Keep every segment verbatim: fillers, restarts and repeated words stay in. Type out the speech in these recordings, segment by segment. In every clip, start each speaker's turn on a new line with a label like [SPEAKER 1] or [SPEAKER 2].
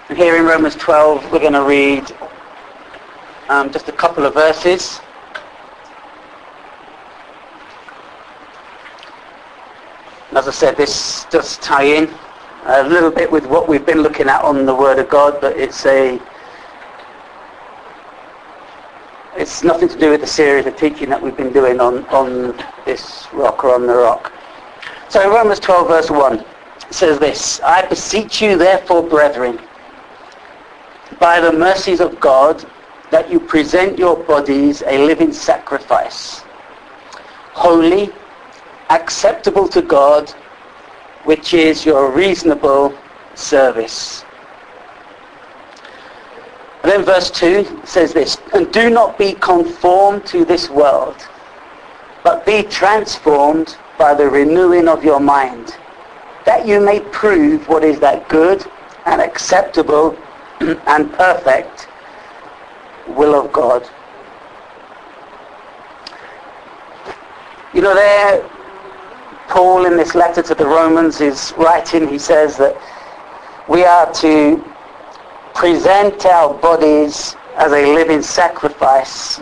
[SPEAKER 1] And here in Romans twelve, we're going to read um, just a couple of verses. And as I said, this does tie in a little bit with what we've been looking at on the Word of God, but it's a it's nothing to do with the series of teaching that we've been doing on, on this rock or on the rock. So in Romans twelve verse one, it says this: I beseech you therefore, brethren, by the mercies of God, that you present your bodies a living sacrifice, holy, acceptable to God, which is your reasonable service. And then verse two says this: and do not be conformed to this world, but be transformed by the renewing of your mind, that you may prove what is that good and acceptable and perfect will of God. You know, there Paul in this letter to the Romans is writing, he says that we are to present our bodies as a living sacrifice,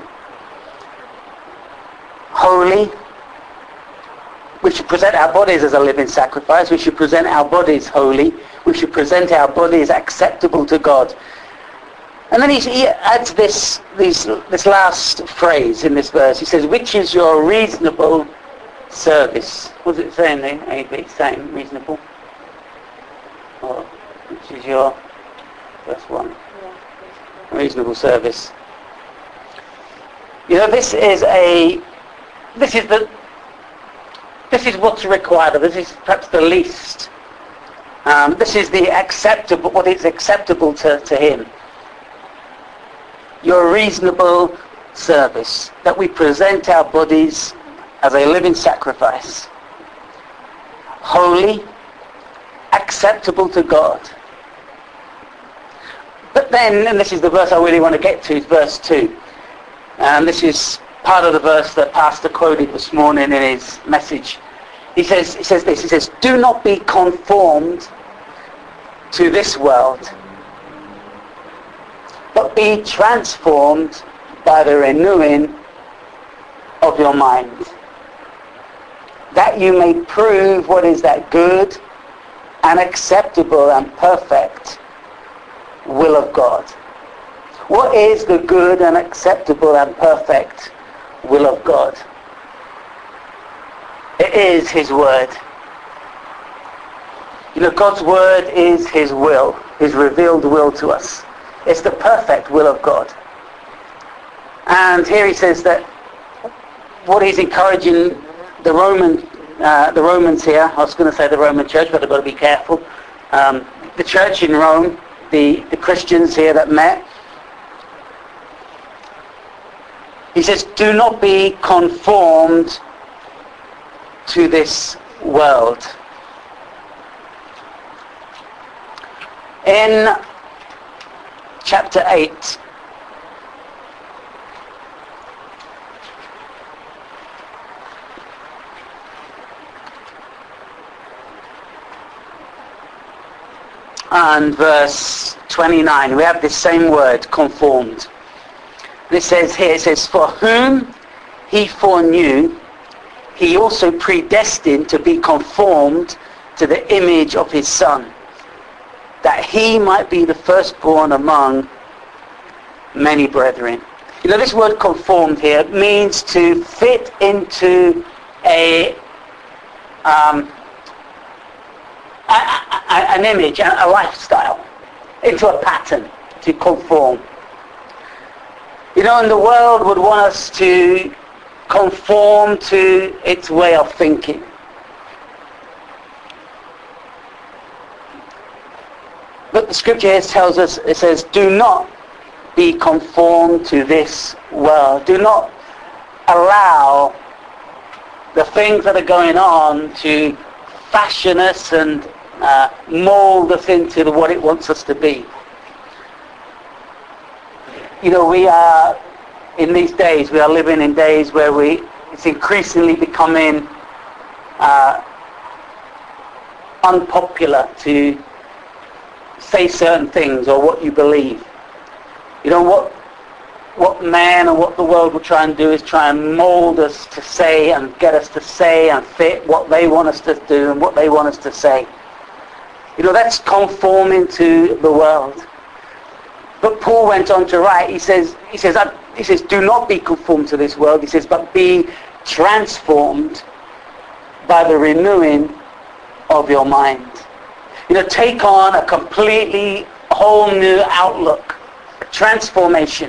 [SPEAKER 1] holy. We should present our bodies as a living sacrifice. We should present our bodies holy. We should present our bodies acceptable to God. And then he, he adds this, these, this last phrase in this verse. He says, which is your reasonable service. What does it say in the A B? Same, reasonable. Or which is your verse one? Yeah. Reasonable service. You know, this is a, this is the, this is what's required. This is perhaps the least. Um, this is the acceptable, what is acceptable to, to him. Your reasonable service, that we present our bodies as a living sacrifice, holy, acceptable to God. But then, and this is the verse I really want to get to, is verse two. And this is part of the verse that Pastor quoted this morning in his message. He says, he says this, he says, do not be conformed to this world, but be transformed by the renewing of your mind, that you may prove what is that good and acceptable and perfect will of God. What is the good and acceptable and perfect will of God? It is his word. You know, God's word is his will, his revealed will to us. It's the perfect will of God. And here he says that what he's encouraging the Roman, uh, the Romans here, I was going to say the Roman church, but I've got to be careful. Um, the church in Rome, the, the Christians here that met, he says, do not be conformed to this world. In chapter eight, and verse twenty-nine, we have this same word, conformed. And it says here, it says, for whom he foreknew, he also predestined to be conformed to the image of his Son, that he might be the firstborn among many brethren. You know, this word conformed here means to fit into a, um, a, a an image, a, a lifestyle, into a pattern, to conform. You know, and the world would want us to conform to its way of thinking. But the scripture here tells us, it says, do not be conformed to this world. Do not allow the things that are going on to fashion us and uh, mold us into what it wants us to be. You know, we are, in these days, we are living in days where we, it's increasingly becoming uh, unpopular to say certain things or what you believe. You know, what what man and what the world will try and do is try and mold us to say and get us to say and fit what they want us to do and what they want us to say. You know, that's conforming to the world. But Paul went on to write, he says, he says, he says, do not be conformed to this world, he says, but be transformed by the renewing of your mind. You know, take on a completely whole new outlook, transformation.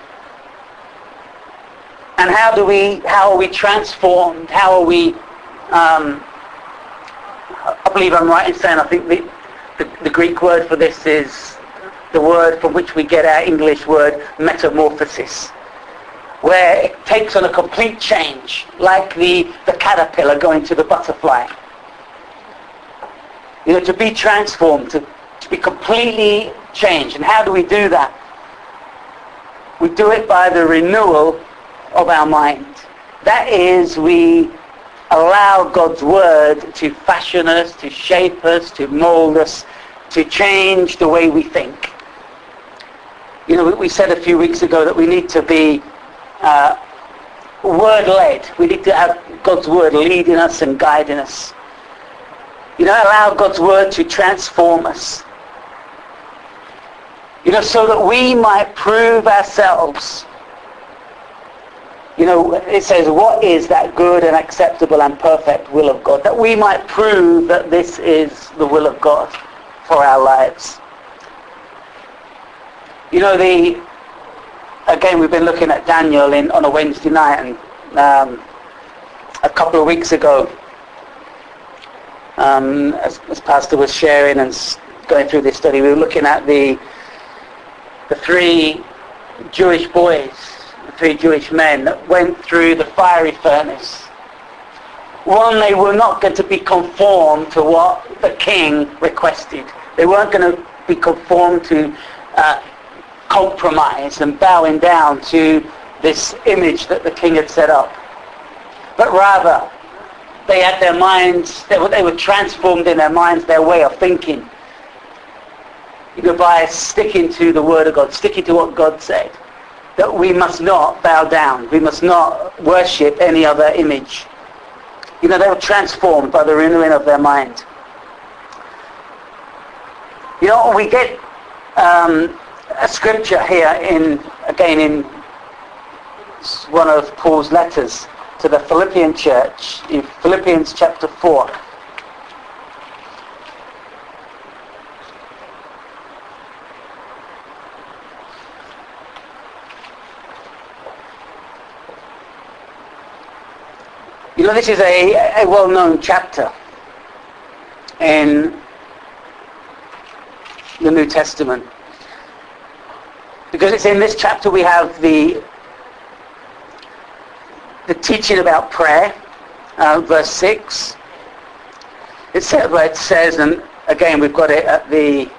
[SPEAKER 1] And how do we, how are we transformed? How are we, um, I believe I'm right in saying, I think the, the, the Greek word for this is the word from which we get our English word metamorphosis, where it takes on a complete change, like the, the caterpillar going to the butterfly. You know, to be transformed, to, to be completely changed. And how do we do that? We do it by the renewal of our mind. That is, we allow God's word to fashion us, to shape us, to mold us, to change the way we think. You know, we said a few weeks ago that we need to be uh, word-led. We need to have God's word leading us and guiding us. You know, allow God's word to transform us. You know, so that we might prove ourselves. You know, it says, what is that good and acceptable and perfect will of God? That we might prove that this is the will of God for our lives. You know, the again, we've been looking at Daniel in, on a Wednesday night, and um, a couple of weeks ago, um, as, as Pastor was sharing and going through this study, we were looking at the the three Jewish boys, the three Jewish men that went through the fiery furnace. One, they were not going to be conformed to what the king requested. They weren't going to be conformed to uh, compromise and bowing down to this image that the king had set up. But rather, they had their minds, they were, they were transformed in their minds, their way of thinking. You know, by sticking to the word of God, sticking to what God said, that we must not bow down, we must not worship any other image. You know, they were transformed by the renewing of their mind. You know, we get um, a scripture here in, again, in one of Paul's letters to the Philippian church, in Philippians chapter four. You know, this is a, a well-known chapter in the New Testament, because it's in this chapter we have the the teaching about prayer, uh, verse six. It says, it says, and again we've got it at the,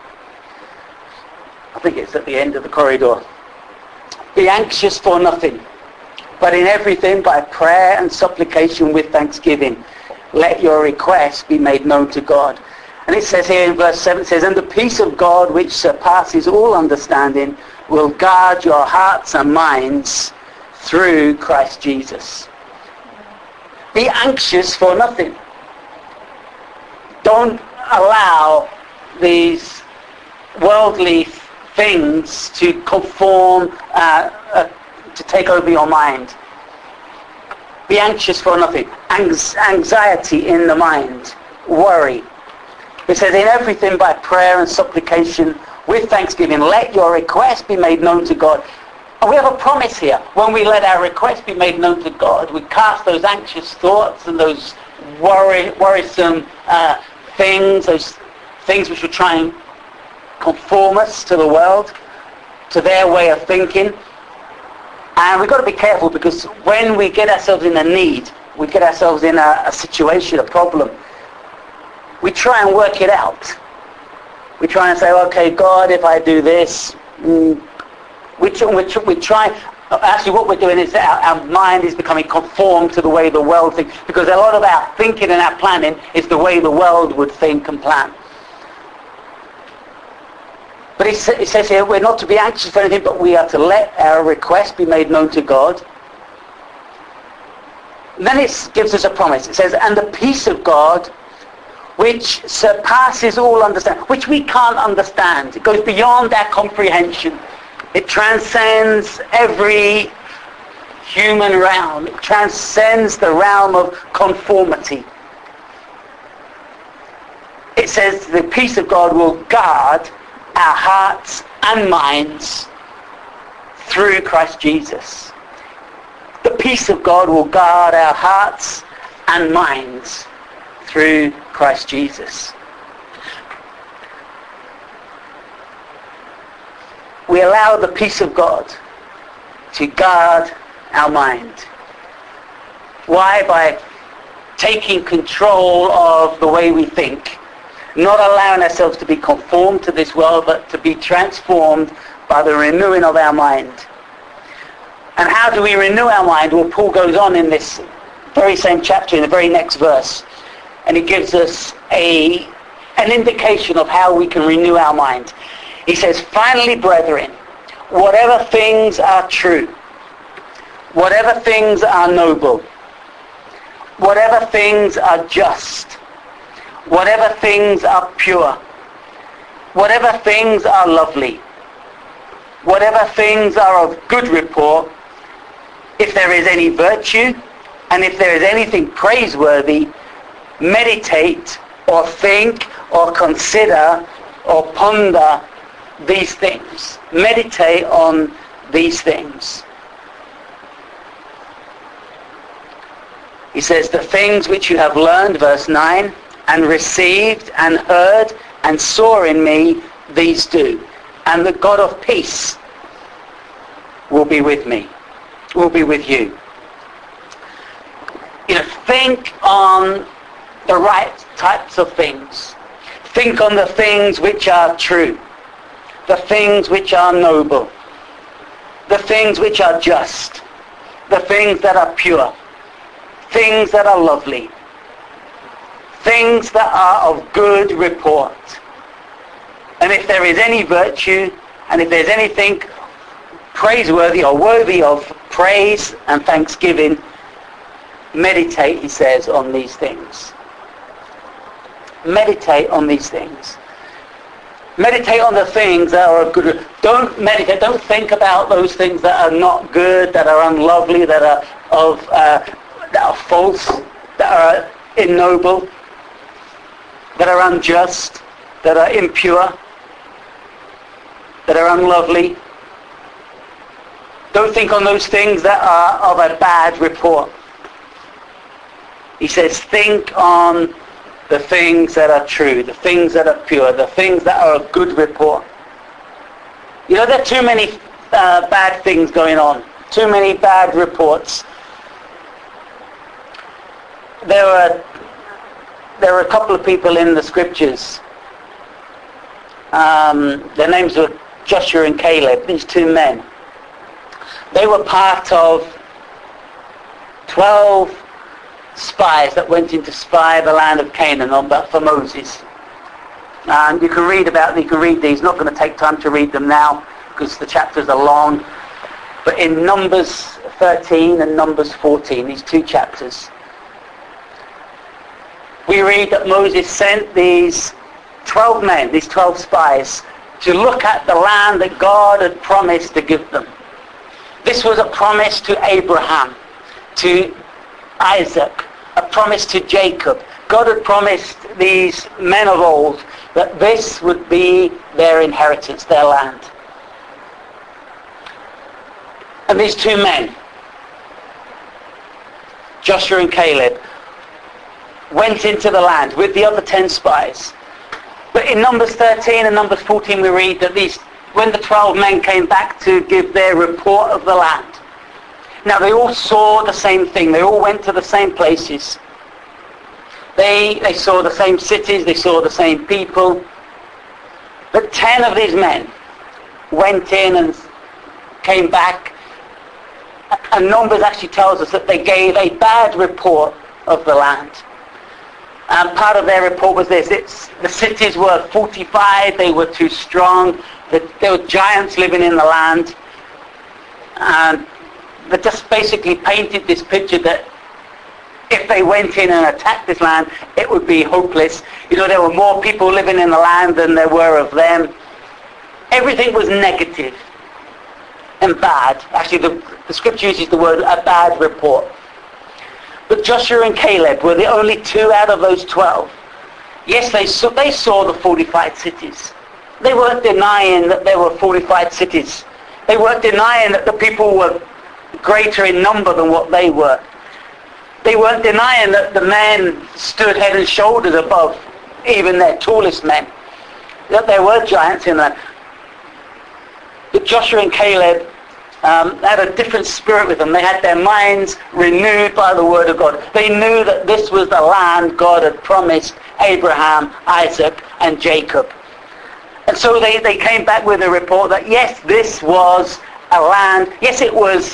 [SPEAKER 1] I think it's at the end of the corridor. Be anxious for nothing, but in everything by prayer and supplication with thanksgiving, let your requests be made known to God. And it says here in verse seven, it says, and the peace of God which surpasses all understanding will guard your hearts and minds through Christ Jesus. Be anxious for nothing. Don't allow these worldly things to conform, uh, uh, to take over your mind. Be anxious for nothing. Anx- anxiety in the mind. Worry. It says, in everything by prayer and supplication with thanksgiving, let your requests be made known to God. And we have a promise here. When we let our requests be made known to God, we cast those anxious thoughts and those worry, worrisome uh, things, those things which will try and conform us to the world, to their way of thinking. And we've got to be careful, because when we get ourselves in a need, we get ourselves in a, a situation, a problem, we try and work it out. We try and say, okay, God, if I do this, mm, we, we, we try, actually what we're doing is our, our mind is becoming conformed to the way the world thinks, because a lot of our thinking and our planning is the way the world would think and plan. But it, sa- it says here, we're not to be anxious for anything, but we are to let our request be made known to God. And then it gives us a promise. It says, and the peace of God, which surpasses all understanding, which we can't understand. It goes beyond our comprehension. It transcends every human realm. It transcends the realm of conformity. It says the peace of God will guard our hearts and minds through Christ Jesus. The peace of God will guard our hearts and minds through Christ Jesus. We allow the peace of God to guard our mind. Why? By taking control of the way we think. Not allowing ourselves to be conformed to this world, but to be transformed by the renewing of our mind. And how do we renew our mind? Well, Paul goes on in this very same chapter, in the very next verse, and he gives us a an indication of how we can renew our mind. He says, finally, brethren, whatever things are true, whatever things are noble, whatever things are just, whatever things are pure, whatever things are lovely, whatever things are of good report, if there is any virtue, and if there is anything praiseworthy, meditate or think or consider or ponder these things. Meditate on these things. He says, the things which you have learned, verse nine, and received and heard and saw in me, these do. And the God of peace will be with me, will be with you. You know, think on the right types of things. Think on the things which are true, the things which are noble, the things which are just, the things that are pure, things that are lovely, things that are of good report. And if there is any virtue, and if there's anything praiseworthy or worthy of praise and thanksgiving, meditate, he says, on these things. Meditate on these things. Meditate on the things that are good. Don't meditate, don't think about those things that are not good, that are unlovely, that are of uh, that are false, that are ignoble, that are unjust, that are impure, that are unlovely. Don't think on those things that are of a bad report. He says, think on the things that are true, the things that are pure, the things that are of good report. You know, there are too many uh, bad things going on, too many bad reports. There are, there are a couple of people in the scriptures. Um, their names were Joshua and Caleb, these two men. They were part of twelve spies that went in to spy the land of Canaan on for Moses. And you can read about you can read these. Not going to take time to read them now because the chapters are long. But in Numbers thirteen and Numbers fourteen, these two chapters, we read that Moses sent these twelve men, these twelve spies, to look at the land that God had promised to give them. This was a promise to Abraham, to Isaac, a promise to Jacob. God had promised these men of old that this would be their inheritance, their land. And these two men, Joshua and Caleb, went into the land with the other ten spies. But in Numbers thirteen and Numbers fourteen we read that these, when the twelve men came back to give their report of the land, now they all saw the same thing. They all went to the same places. They, they saw the same cities. They saw the same people. But ten of these men went in and came back. And Numbers actually tells us that they gave a bad report of the land. And part of their report was this: it's, the cities were fortified, they were too strong, that there were giants living in the land, and they just basically painted this picture that if they went in and attacked this land, it would be hopeless. You know, there were more people living in the land than there were of them. Everything was negative and bad. Actually, the, the scripture uses the word a bad report. But Joshua and Caleb were the only two out of those twelve. Yes, they saw, they saw the fortified cities. They weren't denying that there were fortified cities. They weren't denying that the people were greater in number than what they were. They weren't denying that the men stood head and shoulders above even their tallest men. That there were giants in that. But Joshua and Caleb um, had a different spirit with them. They had their minds renewed by the word of God. They knew that this was the land God had promised Abraham, Isaac, and Jacob. And so they, they came back with a report that yes, this was a land. Yes, it was,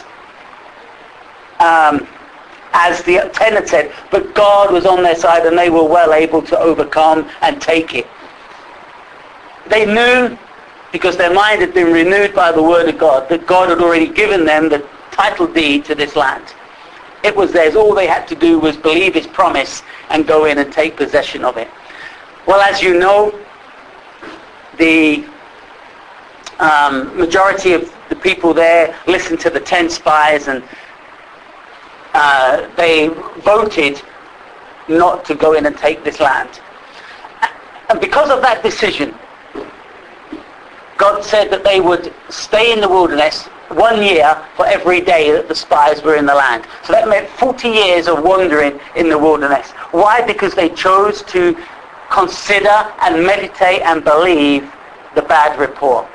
[SPEAKER 1] um, as the ten had said, but God was on their side and they were well able to overcome and take it. They knew, because their mind had been renewed by the word of God, that God had already given them the title deed to this land. It was theirs. All they had to do was believe his promise and go in and take possession of it. Well, as you know, the um, majority of the people there listened to the ten spies, and uh, they voted not to go in and take this land. And because of that decision, God said that they would stay in the wilderness one year for every day that the spies were in the land. So that meant forty years of wandering in the wilderness. Why? Because they chose to consider and meditate and believe the bad report.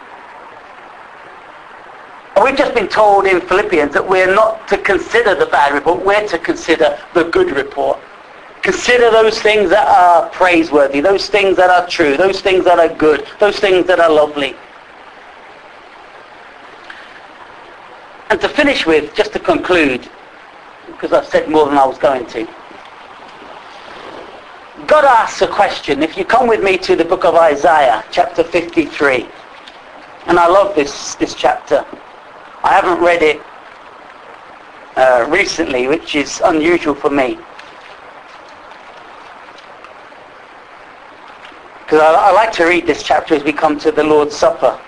[SPEAKER 1] And we've just been told in Philippians that we're not to consider the bad report, we're to consider the good report. Consider those things that are praiseworthy, those things that are true, those things that are good, those things that are lovely. And to finish with, just to conclude, because I've said more than I was going to, God asks a question. If you come with me to the book of Isaiah, chapter fifty-three, and I love this, this chapter. I haven't read it uh, recently, which is unusual for me. Because I, I like to read this chapter as we come to the Lord's Supper.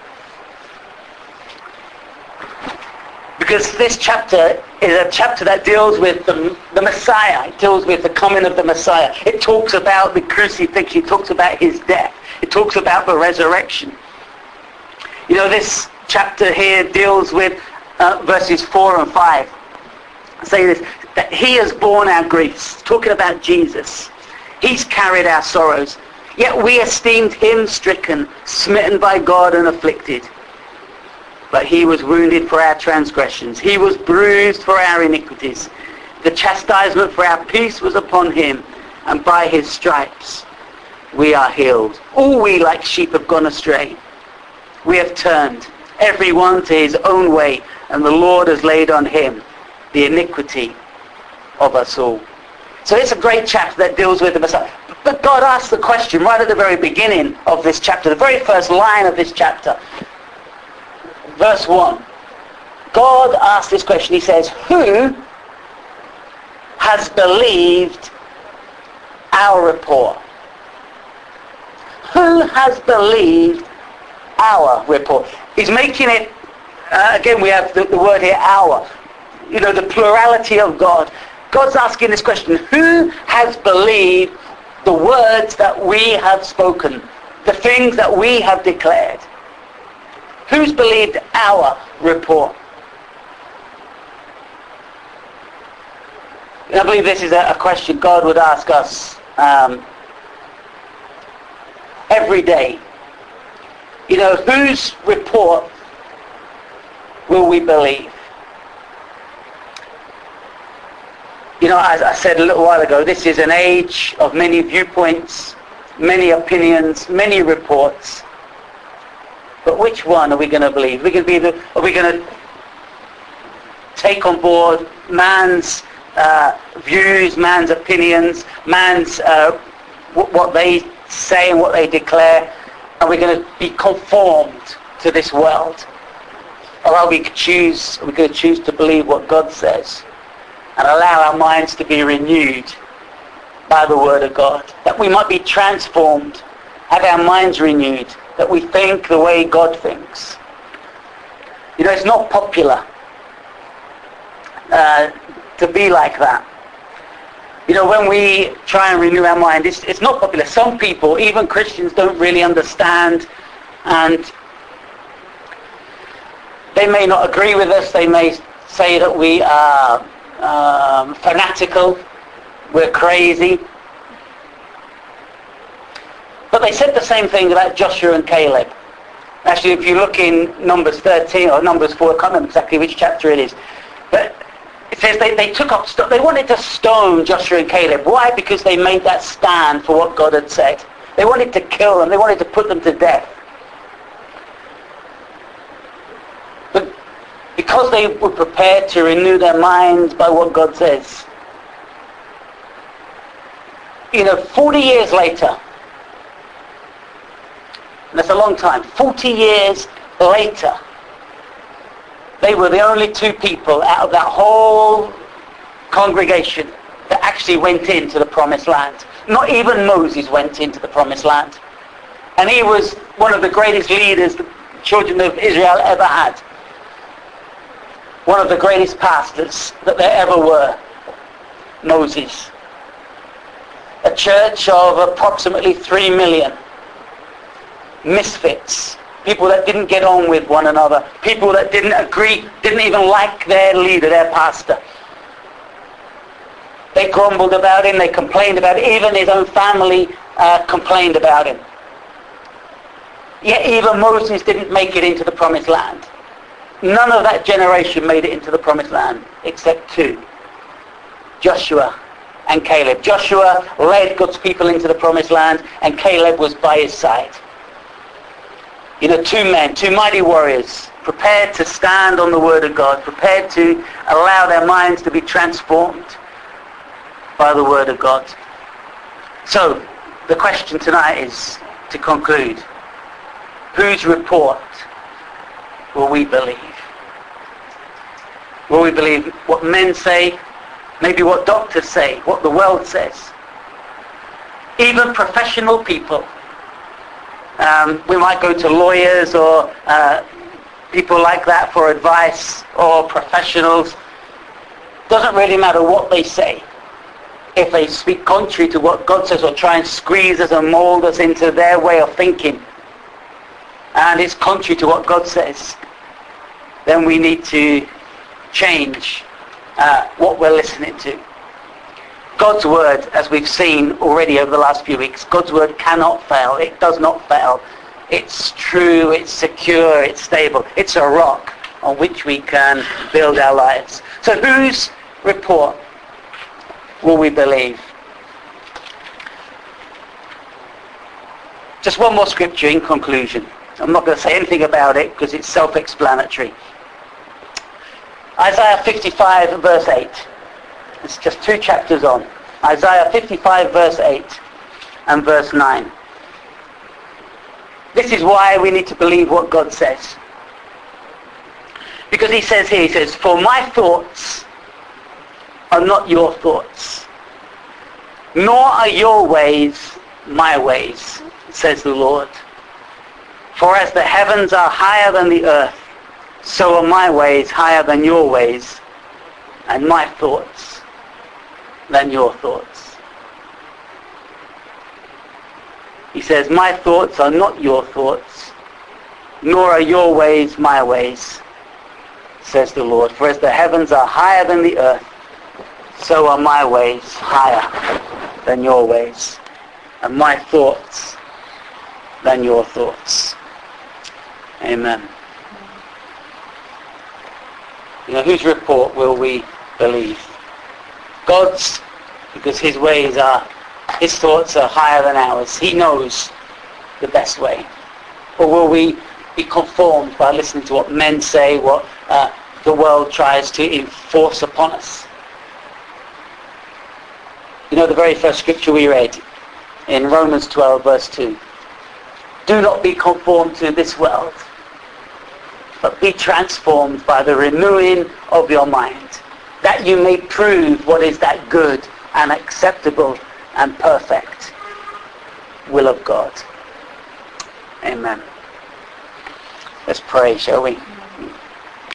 [SPEAKER 1] Because this chapter is a chapter that deals with the, the Messiah. It deals with the coming of the Messiah. It talks about the crucifixion. It talks about his death. It talks about the resurrection. You know, this chapter here deals with uh, verses four and five. I say this, that he has borne our griefs. Talking about Jesus. He's carried our sorrows. Yet we esteemed him stricken, smitten by God and afflicted. But he was wounded for our transgressions. He was bruised for our iniquities. The chastisement for our peace was upon him, and by his stripes we are healed. All we like sheep have gone astray. We have turned every one to his own way, and the Lord has laid on him the iniquity of us all. So it's a great chapter that deals with the Messiah. But God asks the question right at the very beginning of this chapter, the very first line of this chapter. Verse one. God asks this question. He says, who has believed our report? Who has believed our report? He's making it, uh, again we have the, the word here, our. You know, the plurality of God. God's asking this question. Who has believed the words that we have spoken? The things that we have declared? Who's believed our report? And I believe this is a, a question God would ask us um, every day. You know, whose report will we believe? You know, as I said a little while ago, this is an age of many viewpoints, many opinions, many reports. But which one are we going to believe? Are we going to be the, are we going to take on board man's uh, views, man's opinions, man's, uh, w- what they say and what they declare, and we're going to be conformed to this world? Or are we choose, we're going to choose to believe what God says and allow our minds to be renewed by the Word of God, that we might be transformed, have our minds renewed, that we think the way God thinks. You know, it's not popular uh, to be like that. You know, when we try and renew our mind, it's, it's not popular. Some people, even Christians, don't really understand, and they may not agree with us. They may say that we are um, fanatical, we're crazy. But they said the same thing about Joshua and Caleb. Actually, if you look in Numbers thirteen or Numbers four, I can't remember exactly which chapter it is, but it says they, they took up, st- they wanted to stone Joshua and Caleb. Why? Because they made that stand for what God had said. They wanted to kill them. They wanted to put them to death. But because they were prepared to renew their minds by what God says, you know, forty years later, and that's a long time, forty years later, they were the only two people out of that whole congregation that actually went into the promised land. Not even Moses went into the promised land. And he was one of the greatest leaders the children of Israel ever had. One of the greatest pastors that there ever were, Moses. A church of approximately three million. Misfits. People that didn't get on with one another. People that didn't agree, didn't even like their leader, their pastor. They grumbled about him, they complained about him. Even his own family uh, complained about him. Yet even Moses didn't make it into the promised land. None of that generation made it into the promised land, except two. Joshua and Caleb. Joshua led God's people into the promised land, and Caleb was by his side. You know, two men, two mighty warriors, prepared to stand on the Word of God, prepared to allow their minds to be transformed by the Word of God. So, the question tonight is, to conclude, whose report will we believe? Will we believe what men say, maybe what doctors say, what the world says? Even professional people. Um, we might go to lawyers or uh, people like that for advice, or professionals. Doesn't really matter what they say. If they speak contrary to what God says, or try and squeeze us and mold us into their way of thinking, and it's contrary to what God says, then we need to change uh, what we're listening to. God's Word, as we've seen already over the last few weeks, God's Word cannot fail. It does not fail. It's true, it's secure, it's stable. It's a rock on which we can build our lives. So whose report will we believe? Just one more scripture in conclusion. I'm not going to say anything about it because it's self-explanatory. Isaiah fifty-five verse eight. It's just two chapters on. Isaiah fifty-five verse eight and verse nine. This is why we need to believe what God says. Because he says here, he says, "For my thoughts are not your thoughts, nor are your ways my ways, says the Lord. For as the heavens are higher than the earth, so are my ways higher than your ways, and my thoughts than your thoughts." He says, "My thoughts are not your thoughts, nor are your ways my ways, says the Lord. For as the heavens are higher than the earth, so are my ways higher than your ways, and my thoughts than your thoughts." Amen. You know, whose report will we believe? God's, because his ways are, his thoughts are higher than ours. He knows the best way. Or will we be conformed by listening to what men say, what uh, the world tries to enforce upon us? You know the very first scripture we read in Romans twelve verse two. Do not be conformed to this world, but be transformed by the renewing of your mind, that you may prove what is that good and acceptable and perfect will of God. Amen. Let's pray, shall we?